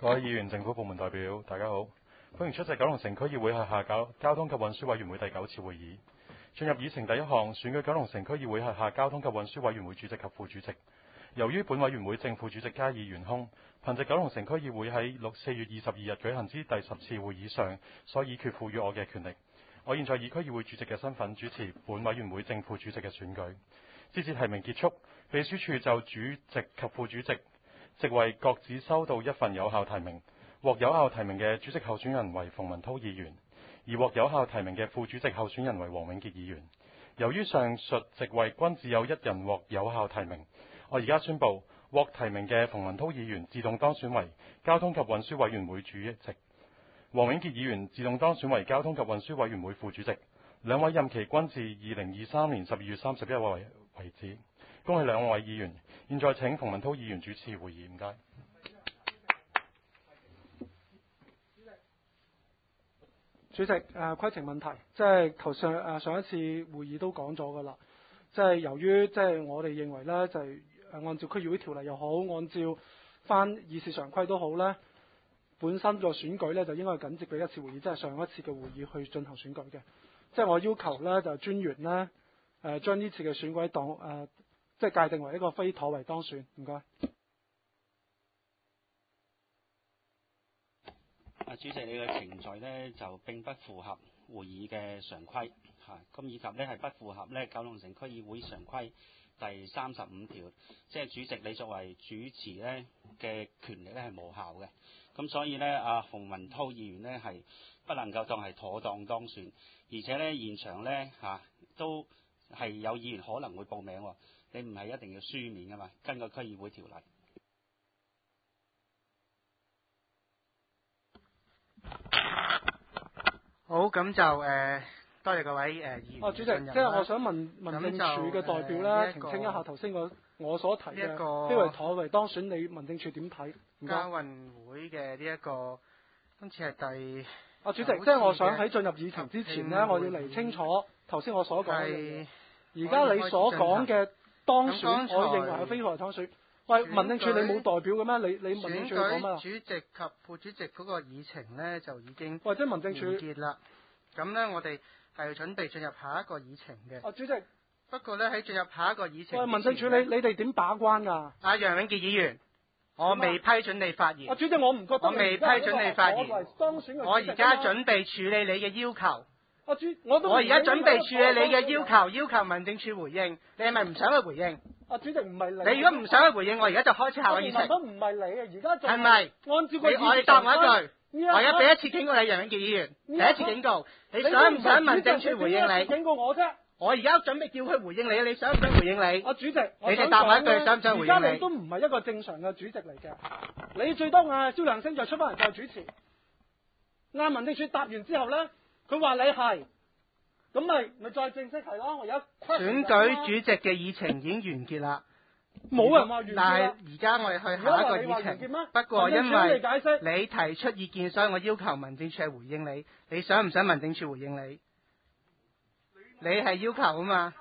各位議員、政府部門代表，大家好，歡迎出席九龍城區議會轄下交通及運輸委員會第9次會議。進入議程第一項，選舉九龍城區議會轄下交通及運輸委員會主席及副主席。由於本委員會正副主席加以懸空，憑藉九龍城區議會喺4月22日舉行之第10次會議上所以決賦予我嘅權力，我現在以區議會主席嘅身份主持本委員會正副主席嘅選舉。直至提名結束，秘書處就主席及副主席席位各自收到一份有效提名，獲有效提名嘅主席候選人為馮文濤議員，而獲有效提名嘅副主席候選人為黃永傑議員。由於上述席位均只有一人獲有效提名，我而家宣布獲提名嘅馮文濤議員自動當選為交通及運輸委員會主席，黃永傑議員自動當選為交通及運輸委員會副主席，兩位任期均至2023年12月31日為止。恭喜兩位議員。現在請馮文濤議員主持會議，唔該。 主席，規程問題，即係頭上一次會議都講咗㗎啦。即係由於我哋認為呢，就係按照區議會條例又好，按照翻議事常規都好呢，本身個選舉呢就應該緊接俾一次會議，即係上一次嘅會議去進行選舉嘅。即係我要求呢，就專員呢將呢次嘅選舉當即係界定為一個非妥為當選。唔該。 主席，你嘅程序呢就並不符合會議嘅常規咁以及呢係不符合呢九龍城區議會常規第35條，即係主席你作為主持呢嘅權力呢係無效嘅。咁所以呢，馮文濤議員呢係不能夠當係妥當當選，而且呢現場呢都係有議員可能會報名喎，你唔係一定要書面㗎嘛，根據區議會條例。 好，咁就多謝各位議員。 主席，即係我想問民政處嘅代表咧，澄清一下頭先我所提嘅非為妥為當選，你民政處點睇？ 交運會嘅呢一個，今次係第主席，即係我想喺進入議程之前呢，我要釐清楚頭先我所講嘅。而家你所講嘅當選，我認為係非妥當選。喂，民政處你冇代表嘅咩？你民政處講乜？ 主席及副主席嗰個議程呢，就已經即係民政處完結啦。咁呢，我哋係準備進入下一個議程嘅。 主席， 不過呢，喺進入下一個議程， 喂，民政處你哋點把關㗎？ 楊永傑議員，我未批准你發言。 主席，我唔覺得我未批准你發言。我而家準備處理你嘅要求。我而家準備處理你嘅要求民政處回應。你係咪唔想去回應？ 主席唔係你。 你如果唔想去回應，我而家就開始下個議程。 都唔係你啊，而家係咪？ 按照個議程。 我哋答我一句。我而家俾一次警告你，楊永傑議員，第一次警告，你想唔想民政處回應你？ 警告我啫。 我而家準備叫佢回應你，你想唔想回應你？ 主席， 你哋答我一句，想唔想回應你？ 而家你都唔係一個正常嘅主席嚟嘅，你最多嗌蕭良升再出翻嚟再主持。嗌民政處答完之後咧，佢話你係，咁咪再正式係咯。我而家選舉主席嘅議程已經完結啦。 冇人話完結。 但係而家我哋去下一個議程。不過因為你提出意見，所以我要求民政處係回應你。你想唔想民政處回應你？你係要求啊嘛？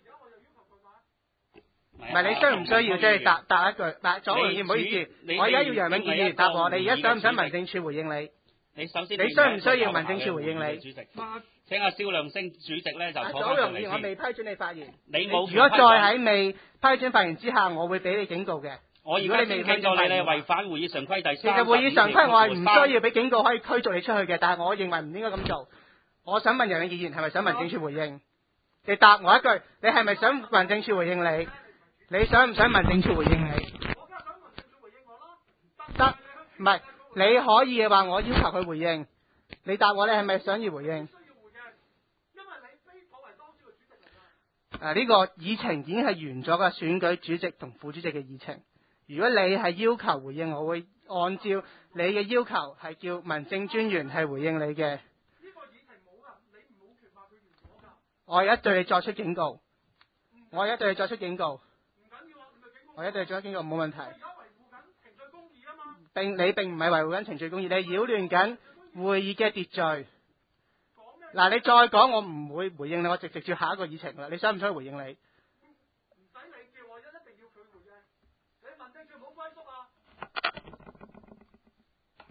唔係你需唔需要即係答一句？左議員唔好意思，我而家要楊永傑議員答我。你而家想唔想民政處回應你？ 你首先你需唔需要民政處回應你？ 主席，請阿蕭亮星主席咧就坐左議員，我未批准你發言。 你冇。 如果再喺未批准發言之下，我會俾你警告嘅。 如果你未聽過你咧違反會議常規第3。 其實會議常規我係唔需要俾警告，可以驅逐你出去嘅。但係我認為唔應該咁做。我想問楊永傑議員係咪想民政處回應？你答我一句，你係咪想民政處回應你？你想唔想民政處回應你？ 我梗係想民政處回應我咯。 得，唔係你可以話我要求佢回應。你答我，你係咪想要回應？ 因為你非妥為當選嘅主席嚟㗎。 呢個議程已經係完咗嘅，選舉主席同副主席嘅議程。如果你係要求回應，我會按照你嘅要求係叫民政專員係回應你嘅。 呢個議程冇㗎，你冇權話佢完咗㗎。 我而家對你作出警告。我而家對你作出警告。 唔緊要啊，唔係警告。 我而家對你作出警告，冇問題。 而家維護緊程序公義啊嘛。 你並唔係維護緊程序公義，你擾亂緊會議嘅秩序。嗱，你再講我唔會回應你，我直接下一個議程啦。你想唔想回應你？ 唔使你叫我，一定要佢回應。你民政處冇歸宿啊！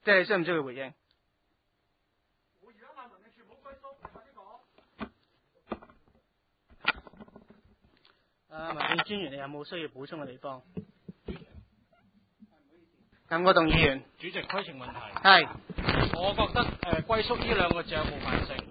即係你需唔需要回應？ 我而家問民政處冇歸宿，快啲講。 民政專員，你有冇需要補充嘅地方？任國棟議員， 主席規程問題。 係。 我覺得歸宿呢兩個字有冒犯性。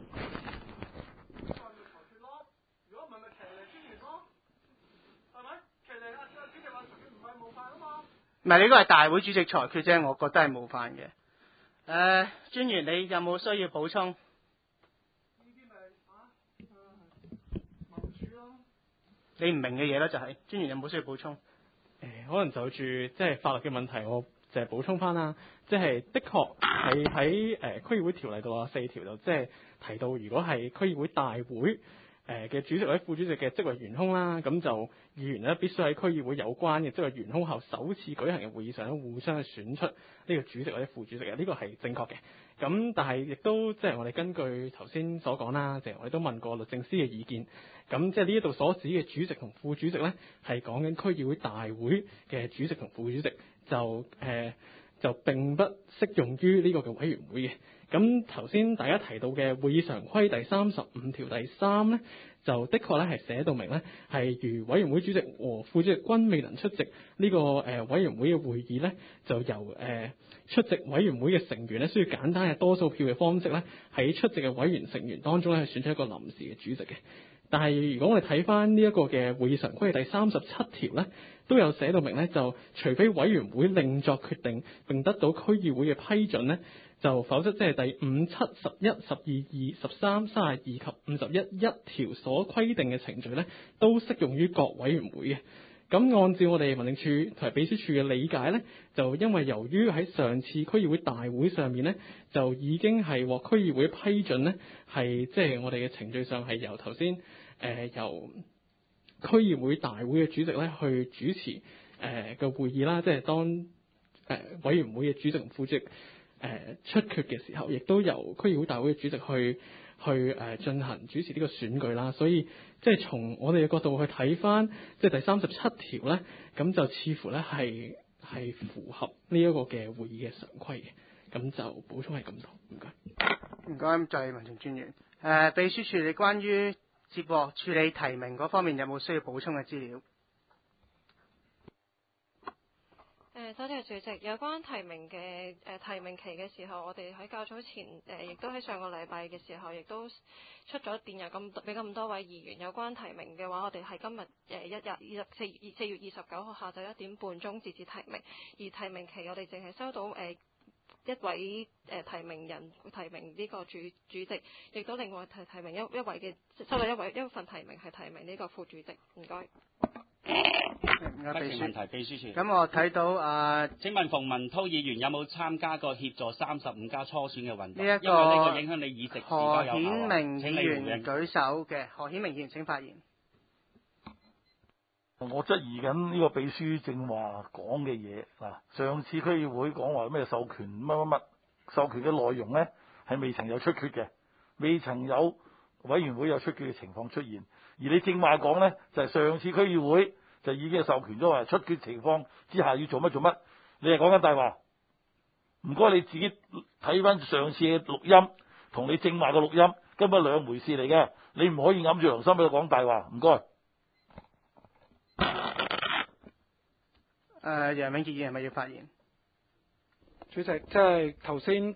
如果唔係咪騎呢專員咯？係咪？騎呢啊，主席話唔係冒犯啊嘛。 唔係，呢個係大會主席裁決啫，我覺得係冒犯嘅。專員，你有冇需要補充？ 呢啲咪民主咯。 你唔明嘅嘢啦，就係專員有冇需要補充？ 可能就住即係法律嘅問題，我就係補充翻啦。即係的確係喺區議會條例度啊4條度，即係提到如果係區議會大會嘅主席或者副主席嘅職位懸空啦，咁就議員咧必須喺區議會有關嘅職位懸空後首次舉行嘅會議上互相去選出呢個主席或者副主席嘅，呢個係正確嘅。咁但係亦都即係我哋根據頭先所講啦，即係我哋都問過律政司嘅意見。咁即係呢一度所指嘅主席同副主席咧，係講緊區議會大會嘅主席同副主席，就並不適用於呢個嘅委員會嘅。咁頭先大家提到嘅會議常規第35條第3咧，就的確咧係寫到明咧，係如委員會主席和副主席均未能出席呢個委員會嘅會議咧，就由出席委員會嘅成員咧，需要簡單嘅多數票嘅方式咧，喺出席嘅委員成員當中咧，去選出一個臨時嘅主席嘅。但係如果我哋睇翻呢一個嘅會議常規第37條咧，都有寫到明咧，就除非委員會另作決定並得到區議會嘅批准咧，就否則即係第5、7、11、12、2、13、32及51條所規定嘅程序咧，都適用於各委員會嘅。咁按照我哋民政處同埋秘書處嘅理解咧，就因為由於喺上次區議會大會上面咧，就已經係獲區議會批准咧，係即係我哋嘅程序上係由頭先由區議會大會嘅主席咧去主持嘅會議啦，即係當委員會嘅主席同副主席出缺嘅時候，亦都由區議會大會嘅主席去進行主持呢個選舉啦。所以即係從我哋嘅角度去睇翻，即係第37條咧，咁就似乎咧係符合呢一個嘅會議嘅常規嘅。咁就補充係咁多，唔該。 唔該，就係民政專員。秘書處，你關於接獲處理提名嗰方面有冇需要補充嘅資料？ 多謝主席。有關提名嘅提名期嘅時候，我哋喺較早前亦都喺上個禮拜嘅時候，亦都出咗電郵俾咁多位議員。有關提名嘅話，我哋係今日4月29號下晝1點半鐘截止提名，而提名期我哋淨係收到一位提名人提名呢個主席，亦都另外提名一位嘅收到一份提名係提名呢個副主席。唔該。 規程問題，秘書處。 咁我睇到請問馮文滔議員有冇參加過協助35+初選嘅運動？ 呢一個因為呢個影響你議席是否有效。 何顯明議員請你舉手嘅，何顯明議員請發言。 我質疑緊呢個秘書正話講嘅嘢嗱，上次區議會講話咩授權乜授權嘅內容咧，係未曾有出缺嘅，未曾有委員會有出缺嘅情況出現。而你正話講咧，就係上次區議會就已經授權咗話出缺情況之下要做乜，你係講緊大話。唔該，你自己睇翻上次嘅錄音，同你正話嘅錄音根本兩回事嚟嘅，你唔可以揞住良心喺度講大話。唔該。 楊永傑議員係咪要發言？ 主席，即係頭先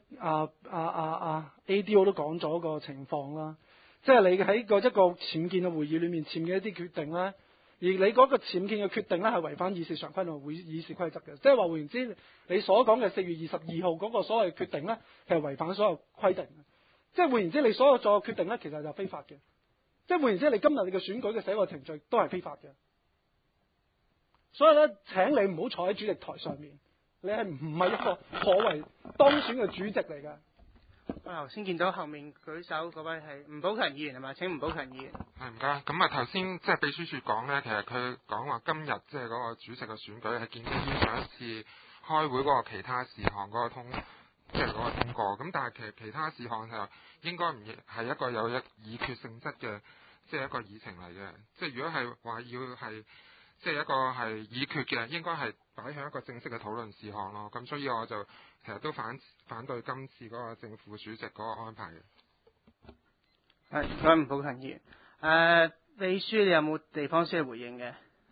ADO 都講咗個情況啦，即係你喺一個僭建嘅會議裏面僭嘅一啲決定咧，而你嗰個僭建嘅決定咧係違反議事常規同議事規則嘅，即係話換言之，你所講嘅4月22號嗰個所謂決定咧係違反所有規定嘅，即係換言之，你所有做嘅決定咧其實就非法嘅，即係換言之，你今日你嘅選舉嘅寫個程序都係非法嘅。所以咧，請你唔好坐喺主席台上面，你係唔係一個可謂當選嘅主席嚟㗎？ 我頭先見到後面舉手嗰位係吳寶強議員係咪？請吳寶強議員。 係唔該。咁啊頭先即係秘書處講咧，其實佢講話今日即係嗰個主席嘅選舉係建基於上一次開會嗰個其他事項嗰個通過。咁但係其他事項就應該唔係一個有議決性質嘅，即係一個議程嚟嘅。即係如果係話要係即係一個係議決嘅，應該係擺向一個正式嘅討論事項咯。咁所以我就其實都反對今次嗰個正副主席嗰個安排嘅。 係，唔該，吳寶強議員。秘書你有冇地方需要回應嘅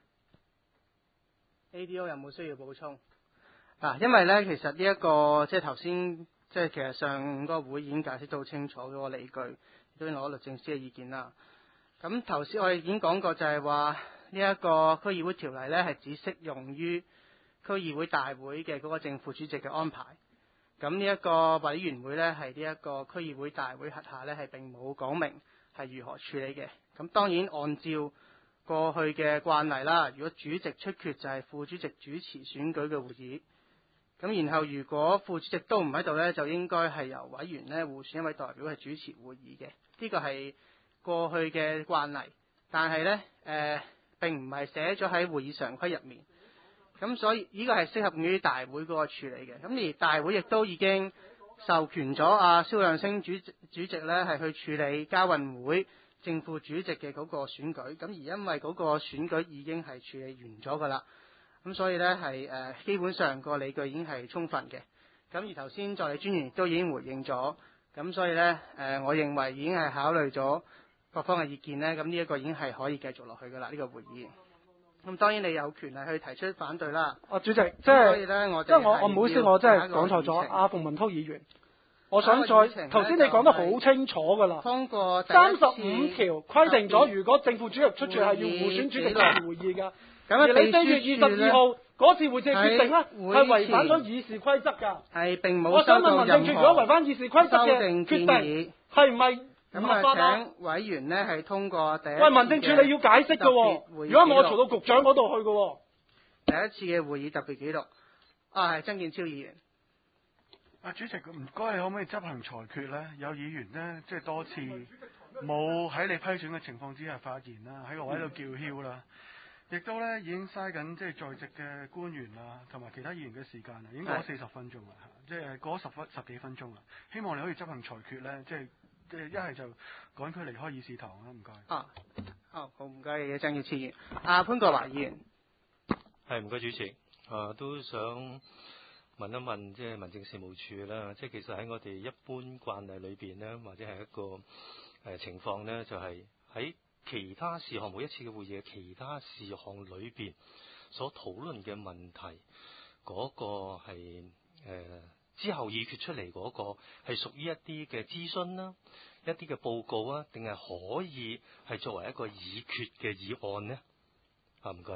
？ADO 有冇需要補充？因為咧，其實呢、一個即係頭先，即係其實上個會已經解釋到清楚嗰個理據，亦都攞律政司嘅意見啦。咁頭先我哋已經講過，就係話呢一個區議會條例咧係只適用於區議會大會嘅嗰個正副主席嘅安排。咁呢一個委員會咧係呢一個區議會大會轄下咧係並冇講明係如何處理嘅。咁當然按照過去嘅慣例啦，如果主席出缺就係副主席主持選舉嘅會議。咁然後如果副主席都唔喺度咧，就應該係由委員咧互選一位代表係主持會議嘅。呢個係過去嘅慣例，但係咧並唔係寫咗喺會議常規入面。咁所以呢個係適合於大會嗰個處理嘅。咁而大會亦都已經授權咗蕭亮星主席咧係去處理交運會正副主席嘅嗰個選舉。咁而因為嗰個選舉已經係處理完咗㗎啦。咁所以咧係基本上個理據已經係充分嘅。咁而頭先助理專員亦都已經回應咗。咁所以咧我認為已經係考慮咗各方嘅意見咧。咁呢一個已經係可以繼續落去㗎啦。呢個會議。咁當然你有權係去提出反對啦。 主席，即係所以咧我唔好意思，我真係講錯咗。阿馮文濤議員，我想再頭先你講得好清楚㗎啦。 通過 35條規定咗，如果正副主席出處係要互選主席主持會議㗎。而你4月22號嗰次會議決定咧，係違反咗議事規則㗎。 係並冇。 我想問民政處，如果違反議事規則嘅決定，係唔係唔合法啊？ 請委員呢係通過第一。 喂，民政處你要解釋㗎喎，如果我嘈到局長嗰度去㗎喎。 第一次嘅會議特別記錄。係曾健超議員。 主席唔該，你可唔可以執行裁決咧？有議員呢，即係多次冇喺你批准嘅情況之下發言啦，喺個位度叫囂啦。亦都咧已經嘥緊即係在席嘅官員啊，同埋其他議員嘅時間啦，已經過咗40分鐘啦，即係過咗十幾分鐘啦。希望你可以執行裁決咧，即係一係就趕佢離開議事堂啦，唔該。 好唔該嘅曾健超議員。潘國華議員。 係唔該主席。都想問一問即係民政事務處啦，即係其實喺我哋一般慣例裏邊咧，或者係一個情況咧，就係喺其他事項每一次嘅會議嘅其他事項裏邊所討論嘅問題，嗰個係之後議決出嚟嗰個係屬於一啲嘅諮詢啦，一啲嘅報告啊，定係可以係作為一個議決嘅議案呢？唔該。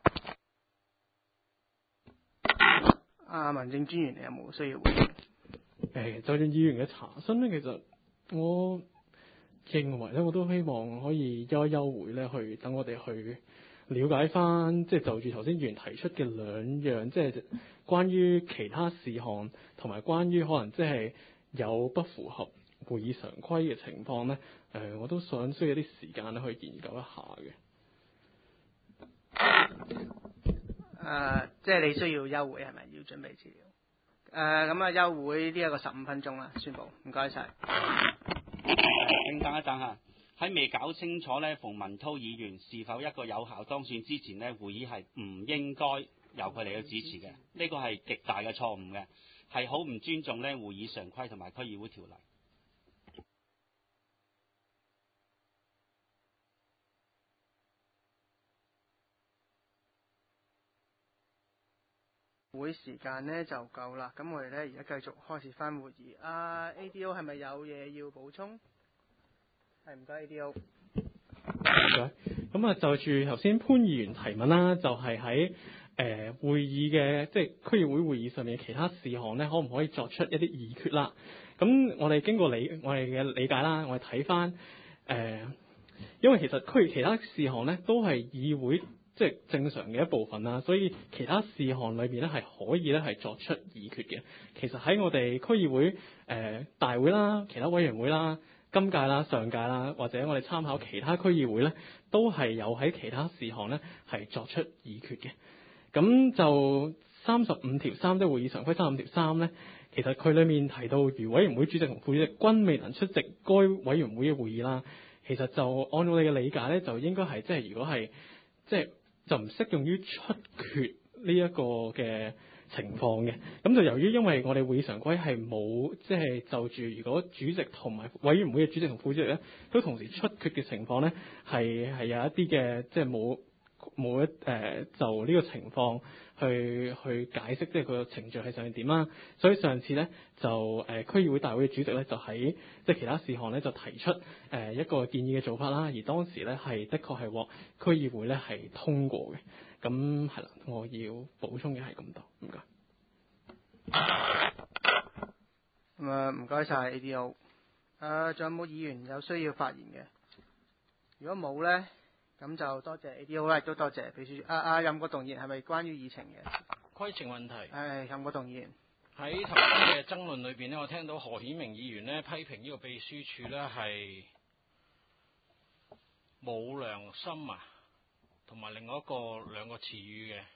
民政專員，你有冇需要回應？ 就算議員嘅查詢咧，其實我認為咧，我都希望可以休一休會咧，去等我哋去了解翻，即係就住頭先議員提出嘅兩樣，即係關於其他事項，同埋關於可能即係有不符合會議常規嘅情況咧。我都想需要啲時間咧去研究一下嘅。 即係你需要休會係咪？要準備資料。咁休會呢一個15分鐘啦，宣佈。唔該晒。 請等一等嚇，喺未搞清楚咧，馮文濤議員是否一個有效當選之前呢，會議係唔應該由佢嚟去主持嘅。呢個係極大嘅錯誤嘅，係好唔尊重咧會議常規同埋區議會條例。 會時間呢就夠啦，咁我哋呢而家繼續開始翻會議。ADO 係咪有嘢要補充？係，唔該 ADO。 唔該。咁就住頭先潘議員提問啦，就係喺會議嘅即係區議會會議上面嘅其他事項呢，可唔可以作出一啲議決啦？咁我哋經過我哋嘅理解啦，我哋睇翻因為其實其他事項呢都係議會即係正常嘅一部分啦，所以其他事項裏邊咧係可以咧係作出議決嘅。其實喺我哋區議會大會啦、其他委員會啦、今屆啦、上屆啦，或者我哋參考其他區議會咧，都係有喺其他事項咧係作出議決嘅。咁就35條3，即係會議常規35條3咧，其實佢裡面提到，如委員會主席同副主席均未能出席該委員會嘅會議啦，其實就按照你嘅理解咧，就應該係即係如果係即係就唔適用於出缺呢一個嘅情況嘅。咁就由於因為我哋會議常規係冇即係就住如果主席同埋委員會嘅主席同副主席咧都同時出缺嘅情況咧，係有一啲嘅即係冇就呢個情況去解釋，即係佢個程序係上面點啦。所以上次咧就區議會大會嘅主席咧就喺即係其他事項咧就提出一個建議嘅做法啦。而當時咧係的確係獲區議會咧係通過嘅。咁係啦，我要補充嘅係咁多，唔該。 咁啊，唔該晒 ADO。仲有冇議員有需要發言嘅？如果冇咧，咁就多謝 ADO 啦，亦都多謝秘書。任國棟議員係咪關於議程嘅？ 規程問題。 任國棟議員喺頭先嘅爭論裏邊呢，我聽到何顯明議員呢批評呢個秘書處呢係冇良心啊，同埋另外兩個詞語嘅。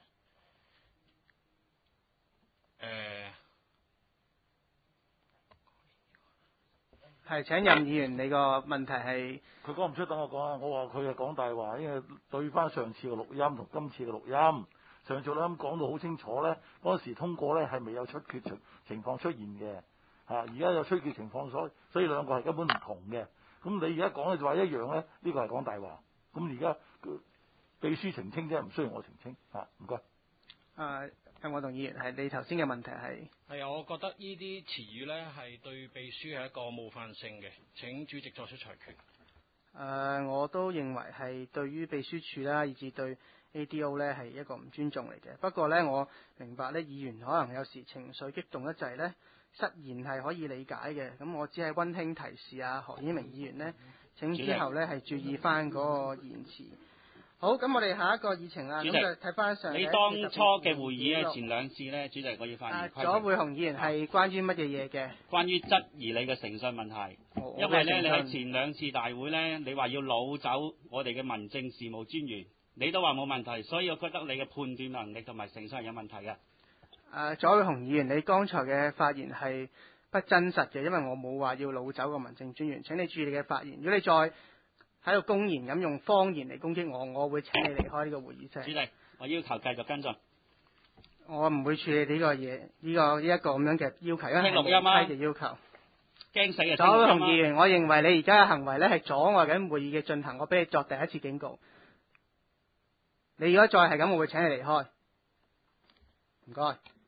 係請任議員，你個問題係佢講唔出，等我講啊！我話佢係講大話，因為對翻上次嘅錄音同今次嘅錄音，上次錄音講到好清楚咧，嗰陣時通過咧係未有出缺情況出現嘅，而家有出缺情況，所以兩個係根本唔同嘅。咁你而家講嘅就話一樣咧，呢個係講大話。咁而家秘書澄清啫，唔需要我澄清。唔該。 任國棟議員，係你頭先嘅問題係？ 係啊，我覺得呢啲詞語呢係對秘書係一個冒犯性嘅，請主席作出裁決。 我都認為係對於秘書處啦，以至對 ADO 呢係一個唔尊重嚟嘅。不過呢，我明白呢議員可能有時情緒激動得滯呢，失言係可以理解嘅。咁我只係溫馨提示何顯明議員呢，請之後呢係注意翻嗰個言辭。好，咁我哋下一個議程啦，咁就睇翻上。 你當初嘅會議咧，前兩次咧，主席我要發言。 左會雄議員係關於乜嘢嘢嘅？ 關於質疑你嘅誠信問題。因為咧，你喺前兩次大會咧，你話要擄走我哋嘅民政事務專員，你都話冇問題，所以我覺得你嘅判斷能力同埋誠信係有問題嘅。 左會雄議員，你剛才嘅發言係不真實嘅，因為我冇話要擄走個民政專員。請你注意你嘅發言。如果你再喺度公然咁用謊言嚟攻擊我，我會請你離開呢個會議室。 主席，我要求繼續跟進。 我唔會處理呢個嘢，呢一個咁樣嘅要求，因為係無規嘅要求。 驚死啊！ 左會雄議員，我認為你而家嘅行為咧係阻礙緊會議嘅進行，我俾你作第一次警告。你如果再係咁，我會請你離開。唔該。